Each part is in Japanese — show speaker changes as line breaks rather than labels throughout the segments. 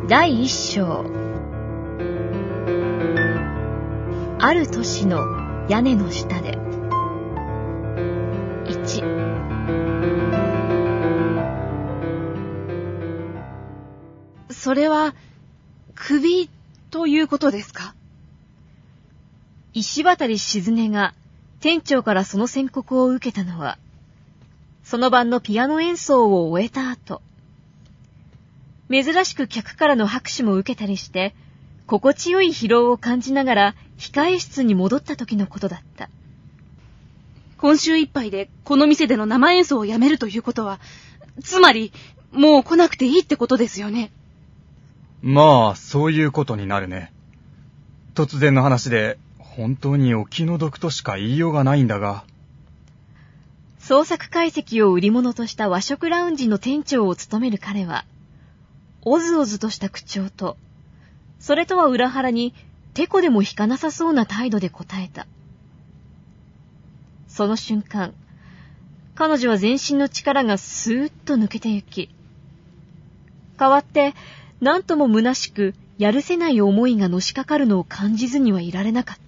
第一章。ある都市の屋根の下で。1。
それはクビということですか？
石渡静音が店長からその宣告を受けたのは、その晩のピアノ演奏を終えた後、珍しく客からの拍手も受けたりして、心地よい疲労を感じながら控え室に戻った時のことだった。
今週いっぱいでこの店での生演奏をやめるということは、つまりもう来なくていいってことですよね。
まあそういうことになるね。突然の話で本当にお気の毒としか言いようがないんだが。
創作解析を売り物とした和食ラウンジの店長を務める彼は、おずおずとした口調と、それとは裏腹にてこでも引かなさそうな態度で答えた。その瞬間、彼女は全身の力がスーッと抜けてゆき、代わって何とも虚しくやるせない思いがのしかかるのを感じずにはいられなかった。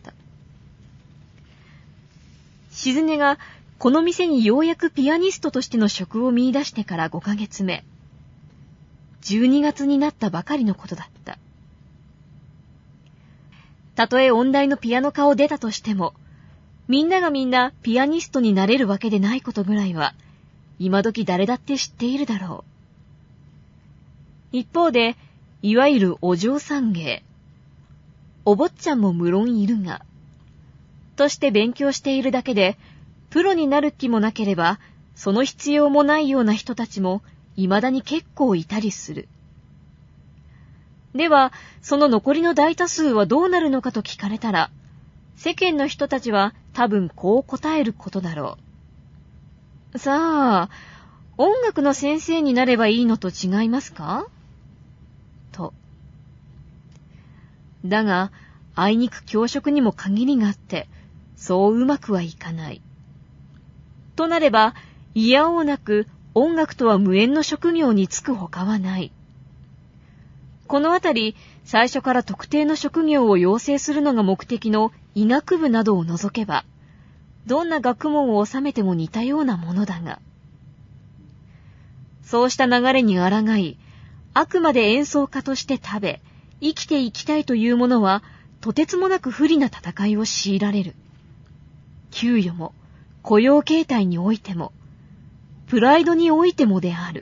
静音がこの店にようやくピアニストとしての職を見出してから5ヶ月目、12月になったばかりのことだった。たとえ音大のピアノ科を出たとしても、みんながみんなピアニストになれるわけでないことぐらいは、今時誰だって知っているだろう。一方で、いわゆるお嬢さん芸、お坊ちゃんも無論いるが、として勉強しているだけで、プロになる気もなければ、その必要もないような人たちも、未だに結構いたりする。では、その残りの大多数はどうなるのかと聞かれたら、世間の人たちは多分こう答えることだろう。さあ、音楽の先生になればいいのと違いますか？と。だが、あいにく教職にも限りがあって、そううまくはいかない。となれば、いやおうなく音楽とは無縁の職業に就くほかはない。このあたり、最初から特定の職業を養成するのが目的の医学部などを除けば、どんな学問を収めても似たようなものだが、そうした流れに抗い、あくまで演奏家として食べ、生きていきたいというものは、とてつもなく不利な戦いを強いられる。給与も、雇用形態においても、プライドにおいてもである。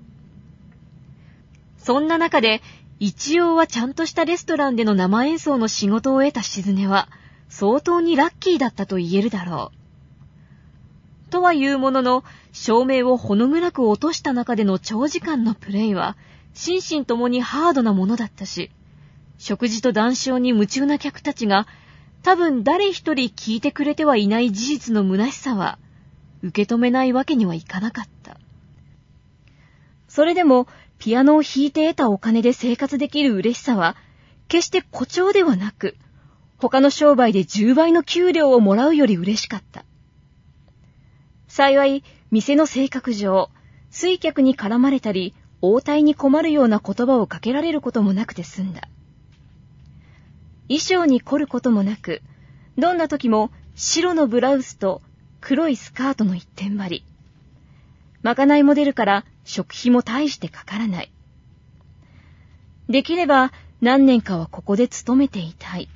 そんな中で、一応はちゃんとしたレストランでの生演奏の仕事を得た静音は、相当にラッキーだったと言えるだろう。とはいうものの、照明をほの暗く落とした中での長時間のプレイは、心身ともにハードなものだったし、食事と談笑に夢中な客たちが、多分誰一人聞いてくれてはいない事実の虚しさは、受け止めないわけにはいかなかった。それでも、ピアノを弾いて得たお金で生活できる嬉しさは、決して誇張ではなく、他の商売で10倍の給料をもらうより嬉しかった。幸い、店の性格上、水客に絡まれたり、応対に困るような言葉をかけられることもなくて済んだ。衣装に凝ることもなく、どんな時も白のブラウスと黒いスカートの一点張り。まかないも出るから食費も大してかからない。できれば何年かはここで勤めていたい。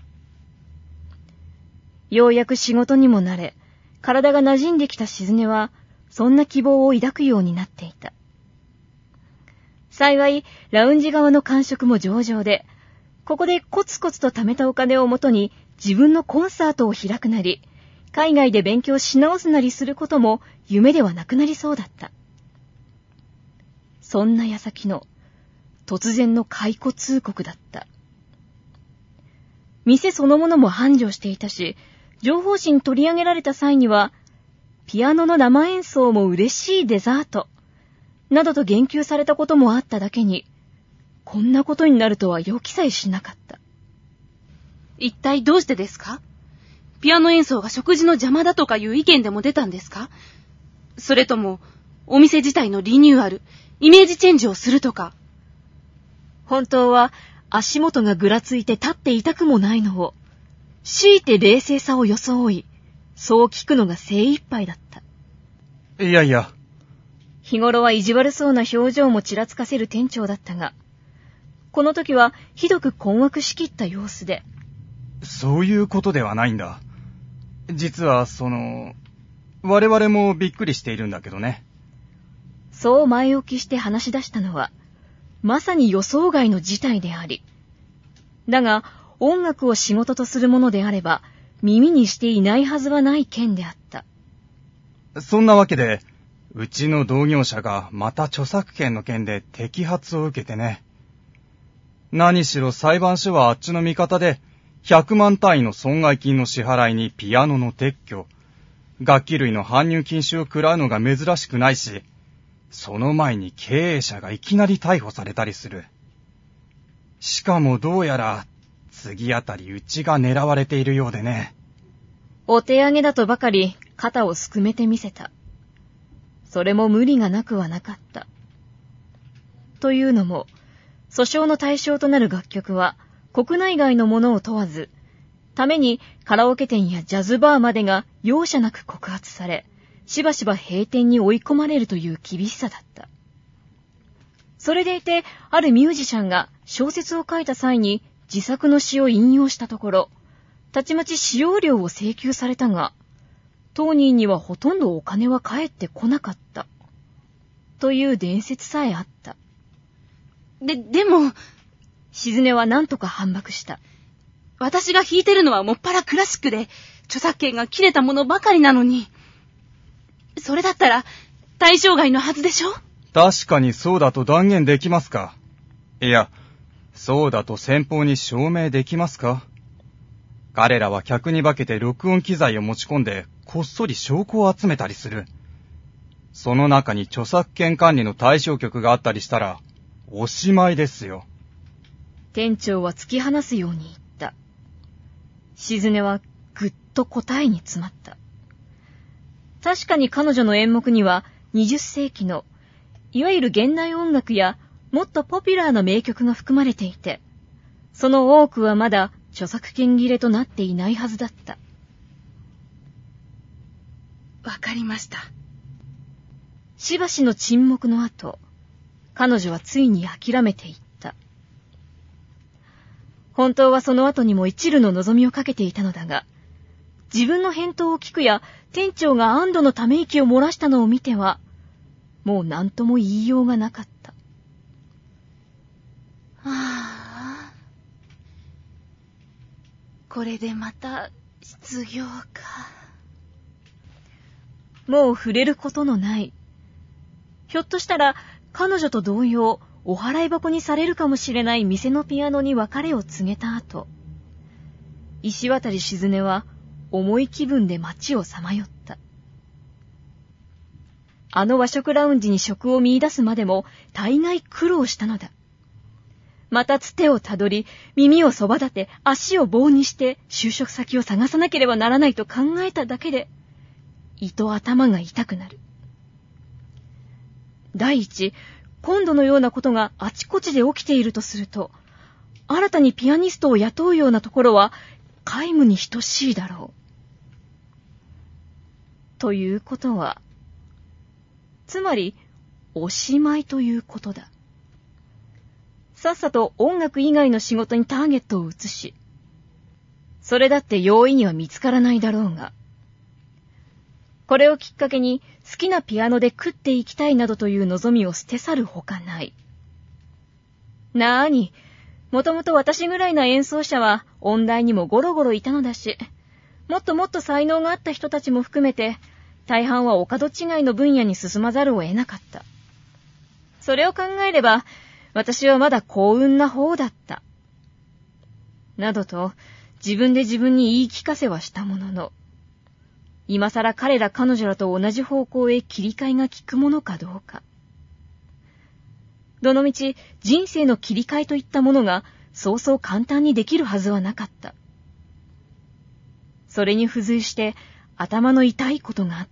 ようやく仕事にも慣れ、体が馴染んできた静音は、そんな希望を抱くようになっていた。幸い、ラウンジ側の感触も上々で、ここでコツコツと貯めたお金をもとに自分のコンサートを開くなり、海外で勉強し直すなりすることも夢ではなくなりそうだった。そんな矢先の突然の解雇通告だった。店そのものも繁盛していたし、情報誌に取り上げられた際には、ピアノの生演奏も嬉しいデザート、などと言及されたこともあっただけに、こんなことになるとは予期さえしなかった。
一体どうしてですか？ピアノ演奏が食事の邪魔だとかいう意見でも出たんですか？それとも、お店自体のリニューアル、イメージチェンジをするとか。
本当は足元がぐらついて立って痛くもないのを、強いて冷静さを装い、そう聞くのが精一杯だった。
いやいや。
日頃は意地悪そうな表情もちらつかせる店長だったが、この時はひどく困惑しきった様子で。
そういうことではないんだ。実は我々もびっくりしているんだけどね。
そう前置きして話し出したのは、まさに予想外の事態であり、だが音楽を仕事とするものであれば、耳にしていないはずはない件であった。
そんなわけで、うちの同業者がまた著作権の件で摘発を受けてね。何しろ裁判所はあっちの味方で、100万単位の損害金の支払いにピアノの撤去、楽器類の搬入禁止を食らうのが珍しくないし、その前に経営者がいきなり逮捕されたりする。しかもどうやら次あたりうちが狙われているようでね。
お手上げだとばかり肩をすくめてみせた。それも無理がなくはなかった。というのも、訴訟の対象となる楽曲は国内外のものを問わず、ためにカラオケ店やジャズバーまでが容赦なく告発され、しばしば閉店に追い込まれるという厳しさだった。それでいて、あるミュージシャンが小説を書いた際に自作の詩を引用したところ、たちまち使用料を請求されたが、当人にはほとんどお金は返ってこなかった。という伝説さえあった。
でも、
静音は何とか反駁した。
私が弾いてるのはもっぱらクラシックで、著作権が切れたものばかりなのに。それだったら、対象外のはずでしょ？
確かにそうだと断言できますか？いや、そうだと先方に証明できますか？彼らは客に化けて録音機材を持ち込んで、こっそり証拠を集めたりする。その中に著作権管理の対象局があったりしたら、おしまいですよ。
店長は突き放すように言った。静音はぐっと答えに詰まった。確かに彼女の演目には20世紀のいわゆる現代音楽やもっとポピュラーな名曲が含まれていて、その多くはまだ著作権切れとなっていないはずだった。
わかりました。
しばしの沈黙の後、彼女はついに諦めていった。本当はその後にも一縷の望みをかけていたのだが、自分の返答を聞くや店長が安堵のため息を漏らしたのを見ては、もう何とも言いようがなかった。
ああ、これでまた失業か。
もう触れることのない。ひょっとしたら彼女と同様、お払い箱にされるかもしれない店のピアノに別れを告げた後、石渡静音は重い気分で街をさまよった。あの和食ラウンジに職を見出すまでも大概苦労したのだ。またつてをたどり、耳をそば立て、足を棒にして就職先を探さなければならないと考えただけで、胃と頭が痛くなる。第一、今度のようなことがあちこちで起きているとすると、新たにピアニストを雇うようなところは皆無に等しいだろう。ということは、つまりおしまいということだ。さっさと音楽以外の仕事にターゲットを移し、それだって容易には見つからないだろうが、これをきっかけに好きなピアノで食っていきたいなどという望みを捨て去るほかない。なーに、もともと私ぐらいな演奏者は音大にもゴロゴロいたのだし、もっともっと才能があった人たちも含めて、大半はお門違いの分野に進まざるを得なかった。それを考えれば、私はまだ幸運な方だった。などと、自分で自分に言い聞かせはしたものの、今更彼ら彼女らと同じ方向へ切り替えが効くものかどうか。どのみち人生の切り替えといったものがそうそう簡単にできるはずはなかった。それに付随して頭の痛いことがあった。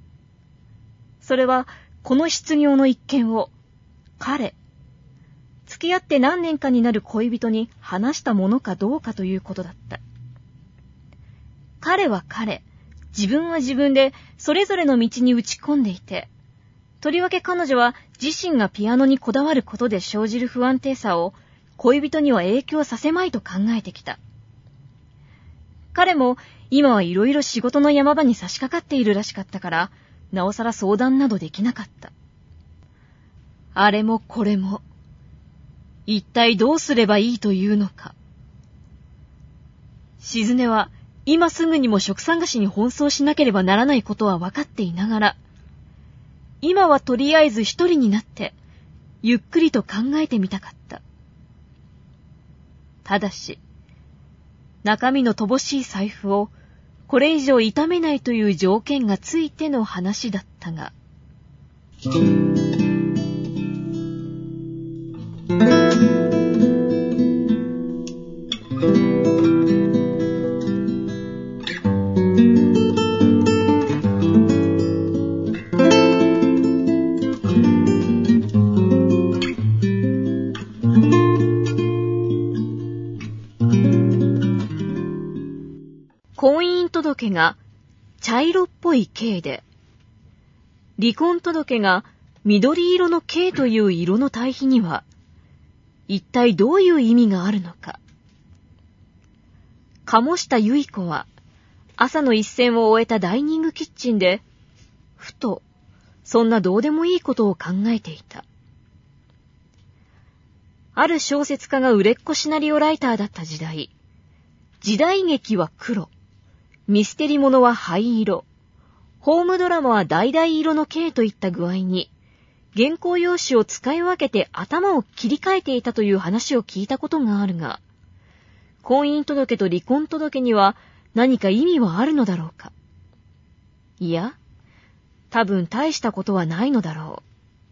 それはこの失業の一件を彼、 付き合って何年かになる恋人に話したものかどうかということだった。彼は彼、自分は自分でそれぞれの道に打ち込んでいて、とりわけ彼女は自身がピアノにこだわることで生じる不安定さを恋人には影響させまいと考えてきた。彼も今はいろいろ仕事の山場に差し掛かっているらしかったから、なおさら相談などできなかった。あれもこれも、一体どうすればいいというのか。静音は今すぐにも職探しに奔走しなければならないことは分かっていながら、今はとりあえず一人になって、ゆっくりと考えてみたかった。ただし、中身の乏しい財布をこれ以上痛めないという条件がついての話だったが、婚姻届が茶色っぽい系で、離婚届が緑色の系という色の対比には、一体どういう意味があるのか。鴨下由衣子は、朝の一戦を終えたダイニングキッチンで、ふと、そんなどうでもいいことを考えていた。ある小説家が売れっ子シナリオライターだった時代、時代劇は黒、ミステリものは灰色、ホームドラマは橙色の系といった具合に、原稿用紙を使い分けて頭を切り替えていたという話を聞いたことがあるが、婚姻届と離婚届には何か意味はあるのだろうか。いや、多分大したことはないのだろ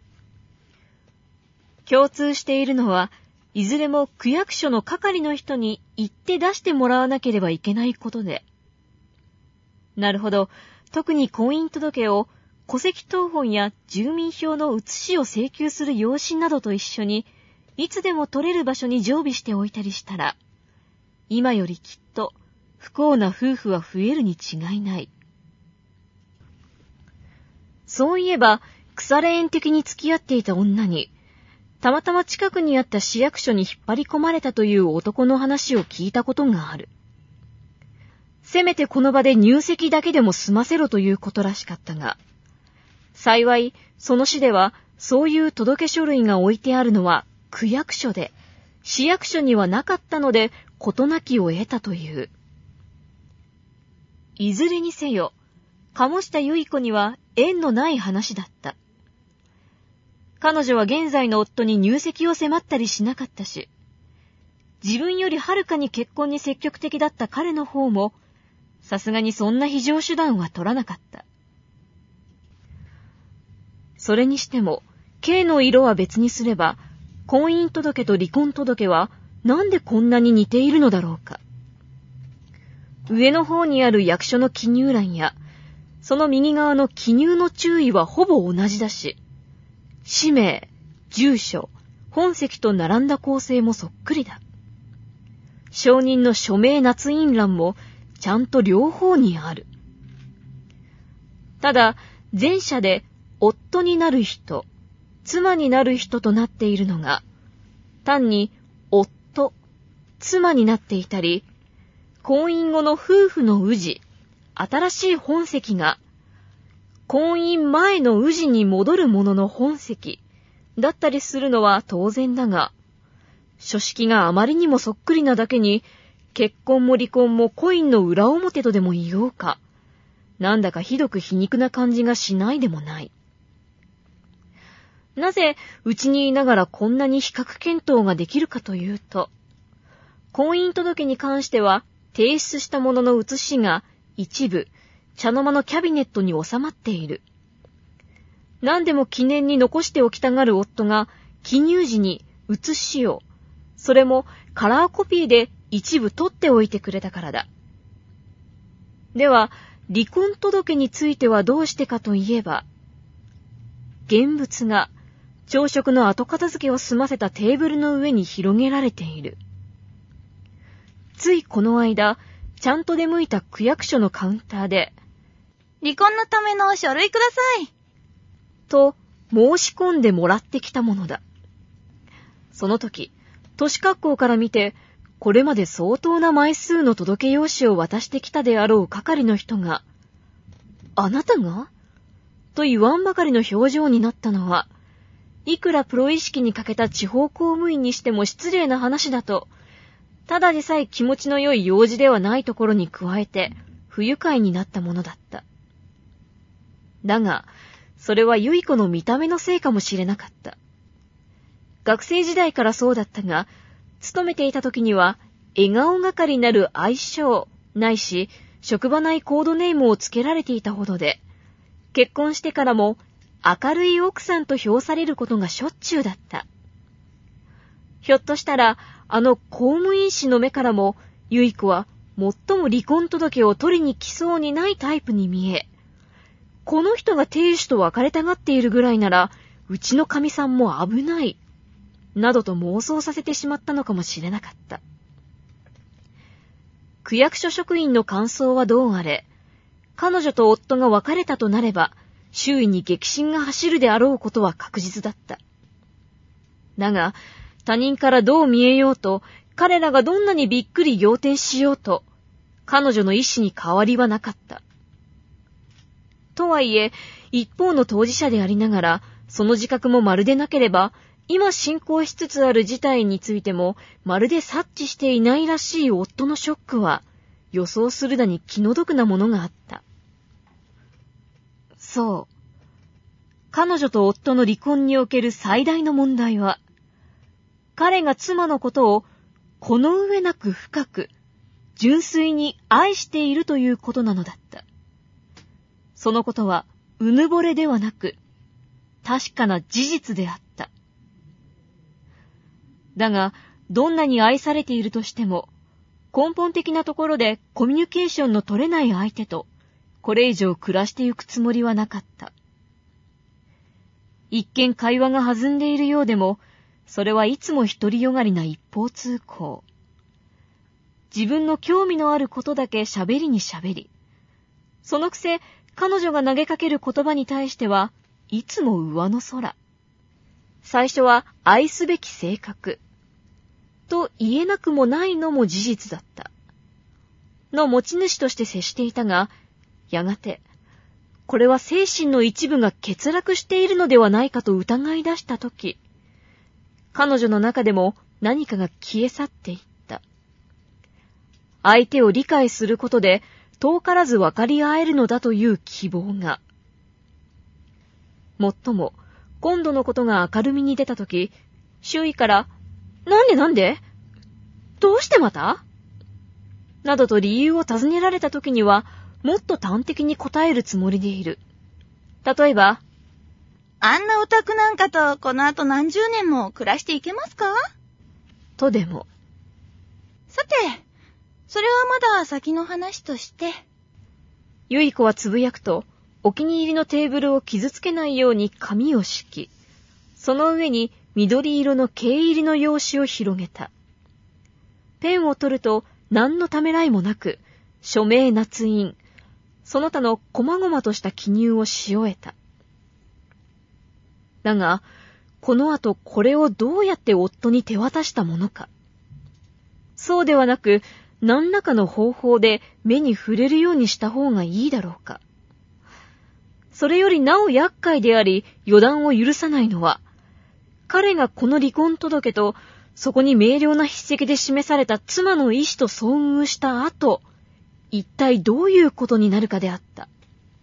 う。共通しているのは、いずれも区役所の係の人に言って出してもらわなければいけないことで。なるほど、特に婚姻届を戸籍謄本や住民票の写しを請求する用紙などと一緒に、いつでも取れる場所に常備しておいたりしたら、今よりきっと不幸な夫婦は増えるに違いない。そういえば、腐れ縁的に付き合っていた女に、たまたま近くにあった市役所に引っ張り込まれたという男の話を聞いたことがある。せめてこの場で入籍だけでも済ませろということらしかったが、幸いその市ではそういう届け書類が置いてあるのは区役所で、市役所にはなかったので事なきを得たという。いずれにせよ、鴨下由衣子には縁のない話だった。彼女は現在の夫に入籍を迫ったりしなかったし、自分よりはるかに結婚に積極的だった彼の方も、さすがにそんな非常手段は取らなかった。それにしても、系の色は別にすれば、婚姻届と離婚届はなんでこんなに似ているのだろうか。上の方にある役所の記入欄や、その右側の記入の注意はほぼ同じだし、氏名、住所、本籍と並んだ構成もそっくりだ。証人の署名捺印欄もちゃんと両方にある。ただ、前者で夫になる人、妻になる人となっているのが、単に夫、妻になっていたり、婚姻後の夫婦の氏、新しい本籍が、婚姻前の氏に戻るものの本籍だったりするのは当然だが、書式があまりにもそっくりなだけに、結婚も離婚もコインの裏表とでも言おうか、なんだかひどく皮肉な感じがしないでもない。なぜうちにいながらこんなに比較検討ができるかというと、婚姻届に関しては提出したものの写しが一部茶の間のキャビネットに収まっている。何でも記念に残しておきたがる夫が記入時に写しを、それもカラーコピーで一部取っておいてくれたからだ。では、離婚届についてはどうしてかといえば、現物が朝食の後片付けを済ませたテーブルの上に広げられている。ついこの間、ちゃんと出向いた区役所のカウンターで、
離婚のための書類ください。
と申し込んでもらってきたものだ。その時、年格好から見て、これまで相当な枚数の届け用紙を渡してきたであろう係の人が、あなたが？と言わんばかりの表情になったのは、いくらプロ意識に欠けた地方公務員にしても失礼な話だと、ただでさえ気持ちの良い用事ではないところに加えて、不愉快になったものだった。だが、それは結子の見た目のせいかもしれなかった。学生時代からそうだったが、勤めていた時には、笑顔がかりなる愛称、ないし、職場内コードネームをつけられていたほどで、結婚してからも、明るい奥さんと評されることがしょっちゅうだった。ひょっとしたら、公務員士の目からも、結子は最も離婚届を取りに来そうにないタイプに見え、この人が亭主と別れたがっているぐらいなら、うちの神さんも危ない、などと妄想させてしまったのかもしれなかった。区役所職員の感想はどうあれ、彼女と夫が別れたとなれば、周囲に激震が走るであろうことは確実だった。だが、他人からどう見えようと、彼らがどんなにびっくり仰天しようと、彼女の意志に変わりはなかった。とはいえ、一方の当事者でありながら、その自覚もまるでなければ、今進行しつつある事態についても、まるで察知していないらしい夫のショックは、予想するだに気の毒なものがあった。そう。彼女と夫の離婚における最大の問題は、彼が妻のことをこの上なく深く、純粋に愛しているということなのだった。そのことはうぬぼれではなく、確かな事実であった。だが、どんなに愛されているとしても、根本的なところでコミュニケーションの取れない相手と、これ以上暮らしてゆくつもりはなかった。一見会話が弾んでいるようでも、それはいつも独りよがりな一方通行。自分の興味のあることだけ喋りに喋り、そのくせ彼女が投げかける言葉に対してはいつも上の空。最初は愛すべき性格と言えなくもないのも事実だった。の持ち主として接していたが、やがてこれは精神の一部が欠落しているのではないかと疑い出したとき、彼女の中でも何かが消え去っていった。相手を理解することで遠からず分かり合えるのだという希望が。もっとも、今度のことが明るみに出たとき、周囲から、なんでどうしてまたなどと理由を尋ねられたときには、もっと端的に答えるつもりでいる。例えば、
あんなオタクなんかとこの後何十年も暮らしていけますか？
とでも。
さて、それはまだ先の話として。
ゆい子はつぶやくと、お気に入りのテーブルを傷つけないように紙を敷き、その上に緑色の毛入りの用紙を広げた。ペンを取ると何のためらいもなく、署名捺印、その他の細々とした記入をし終えた。だが、この後これをどうやって夫に手渡したものか。そうではなく、何らかの方法で目に触れるようにした方がいいだろうか。それよりなお厄介であり、予断を許さないのは、彼がこの離婚届と、そこに明瞭な筆跡で示された妻の意思と遭遇した後、一体どういうことになるかであった。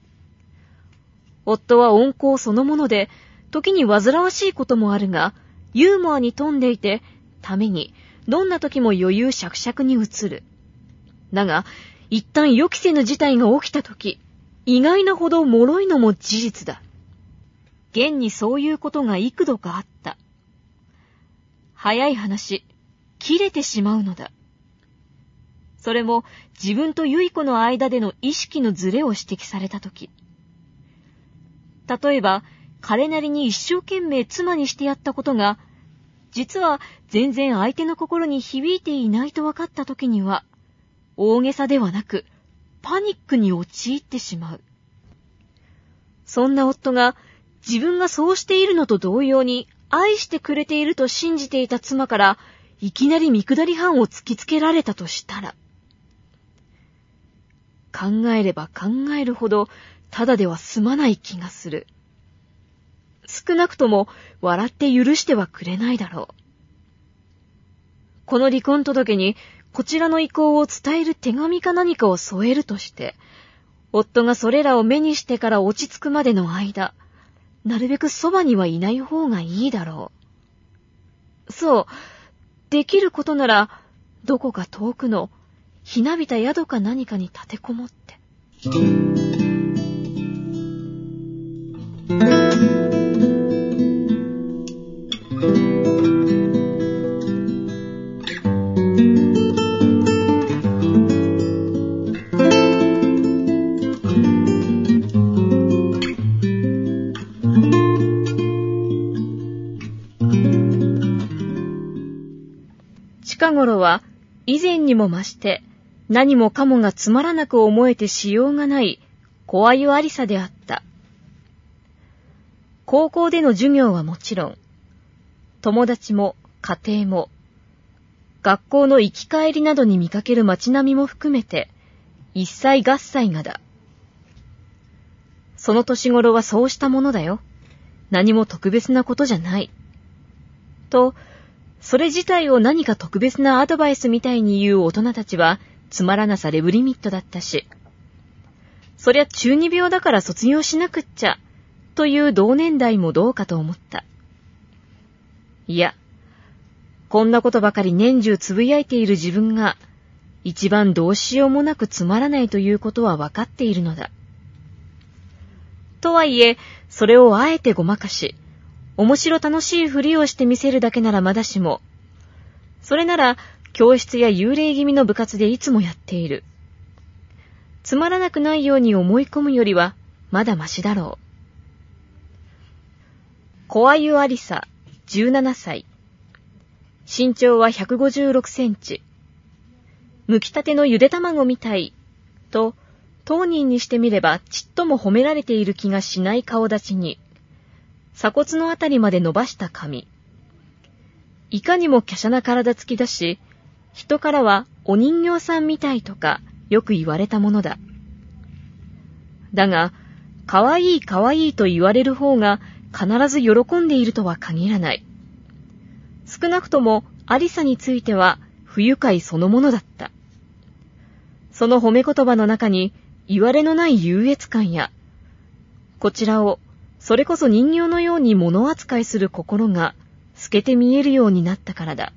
夫は温厚そのもので、時に煩わしいこともあるが、ユーモアに富んでいて、ために、どんな時も余裕しゃくしゃくに映る。だが、一旦予期せぬ事態が起きた時、意外なほど脆いのも事実だ。現にそういうことが幾度かあった。早い話、切れてしまうのだ。それも自分と結子の間での意識のズレを指摘されたとき。例えば、 彼なりに一生懸命妻にしてやったことが、実は全然相手の心に響いていないと分かった時には、大げさではなく、パニックに陥ってしまう。そんな夫が、自分がそうしているのと同様に、愛してくれていると信じていた妻から、いきなり見下り犯を突きつけられたとしたら、考えれば考えるほど、ただでは済まない気がする。少なくとも笑って許してはくれないだろう。この離婚届にこちらの意向を伝える手紙か何かを添えるとして、夫がそれらを目にしてから落ち着くまでの間、なるべくそばにはいない方がいいだろう。そう、できることなら、どこか遠くのひなびた宿か何かに立てこもって。近頃は以前にも増して何もかもがつまらなく思えてしようがない小鮎ありさであった。高校での授業はもちろん、友達も家庭も、学校の行き帰りなどに見かける街並みも含めて、一切合切がだ。その年頃はそうしたものだよ。何も特別なことじゃない。と、それ自体を何か特別なアドバイスみたいに言う大人たちはつまらなさレブリミットだったし、そりゃ中二病だから卒業しなくっちゃ、という同年代もどうかと思った。いや、こんなことばかり年中つぶやいている自分が、一番どうしようもなくつまらないということは分かっているのだ。とはいえ、それをあえてごまかし、面白楽しいふりをしてみせるだけならまだしも、それなら教室や幽霊気味の部活でいつもやっている。つまらなくないように思い込むよりはまだましだろう。小鮎ありさ、17歳。身長は156センチ。剥きたてのゆで卵みたい、と、当人にしてみればちっとも褒められている気がしない顔立ちに、鎖骨のあたりまで伸ばした髪。いかにも華奢な体つきだし、人からはお人形さんみたいとかよく言われたものだ。だが、かわいいかわいいと言われる方が必ず喜んでいるとは限らない。少なくともありさについては不愉快そのものだった。その褒め言葉の中に言われのない優越感や、こちらをそれこそ人形のように物扱いする心が透けて見えるようになったからだ。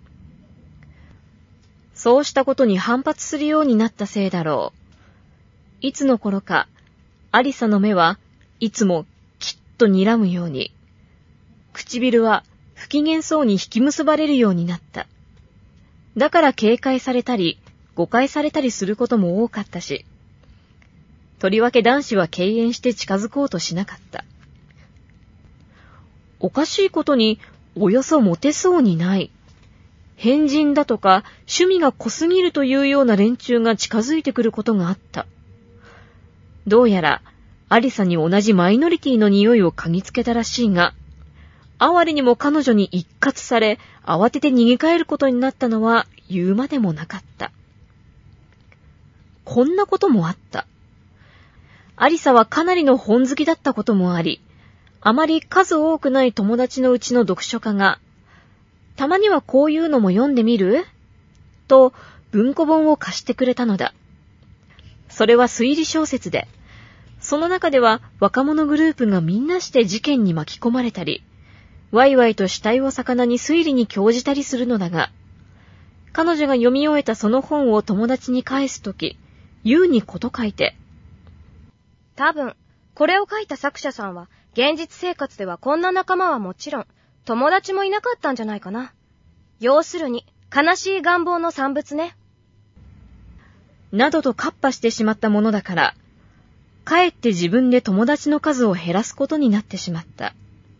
そうしたことに反発するようになったせいだろう。いつの頃か、アリサの目はいつもきっと睨むように、唇は不機嫌そうに引き結ばれるようになった。だから警戒されたり、誤解されたりすることも多かったし、とりわけ男子は敬遠して近づこうとしなかった。おかしいことにおよそモテそうにない。変人だとか趣味が濃すぎるというような連中が近づいてくることがあった。どうやらアリサに同じマイノリティの匂いを嗅ぎつけたらしいが、哀れにも彼女に一喝され慌てて逃げ帰ることになったのは言うまでもなかった。こんなこともあった。アリサはかなりの本好きだったこともあり、あまり数多くない友達のうちの読書家が、たまにはこういうのも読んでみる？と文庫本を貸してくれたのだ。それは推理小説で、その中では若者グループがみんなして事件に巻き込まれたり、ワイワイと死体を魚に推理に興じたりするのだが、彼女が読み終えたその本を友達に返すとき、言うにこと書いて、
多分、これを書いた作者さんは、現実生活ではこんな仲間はもちろん、友達もいなかったんじゃないかな。要するに、悲しい願望の産物ね。
などとカッパしてしまったものだから、 かえって自分で友達の数を減らすことになってしまった。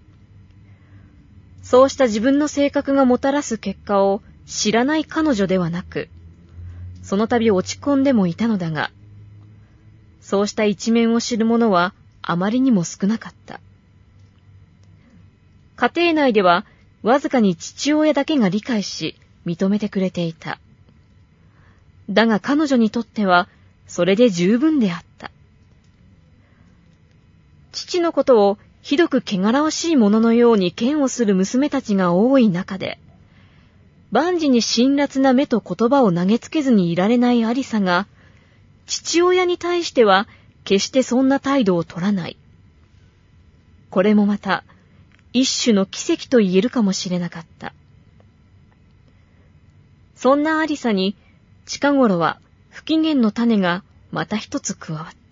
そうした自分の性格がもたらす結果を知らない彼女ではなく、その度落ち込んでもいたのだが、そうした一面を知る者はあまりにも少なかった。家庭内ではわずかに父親だけが理解し認めてくれていた。だが彼女にとってはそれで十分であった。父のことをひどく汚らわしいもののように嫌悪する娘たちが多い中で、万事に辛辣な目と言葉を投げつけずにいられないアリサが、父親に対しては決してそんな態度を取らない。これもまた一種の奇跡と言えるかもしれなかった。そんなアリサに近頃は不機嫌の種がまた一つ加わった。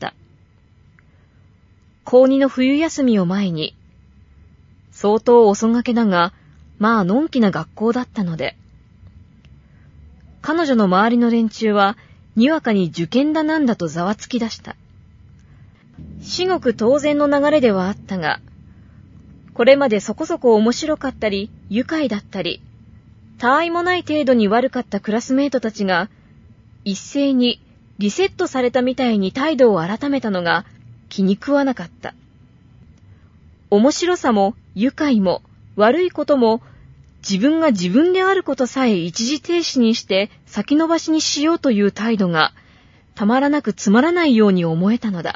高2の冬休みを前に、相当遅がけだが、まあのんきな学校だったので、彼女の周りの連中はにわかに受験だなんだとざわつき出した。至極当然の流れではあったが、これまでそこそこ面白かったり愉快だったり、他愛もない程度に悪かったクラスメートたちが一斉にリセットされたみたいに態度を改めたのが気に食わなかった。面白さも愉快も悪いことも自分が自分であることさえ一時停止にして先延ばしにしようという態度がたまらなくつまらないように思えたのだ。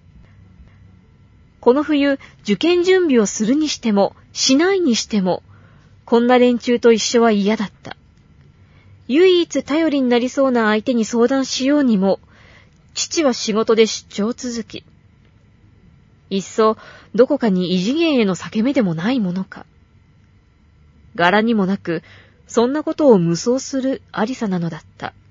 この冬受験準備をするにしてもしないにしてもこんな連中と一緒は嫌だった。唯一頼りになりそうな相手に相談しようにも父は仕事で出張続き、いっそどこかに異次元への裂け目でもないものか。柄にもなくそんなことを無双するアリサなのだった。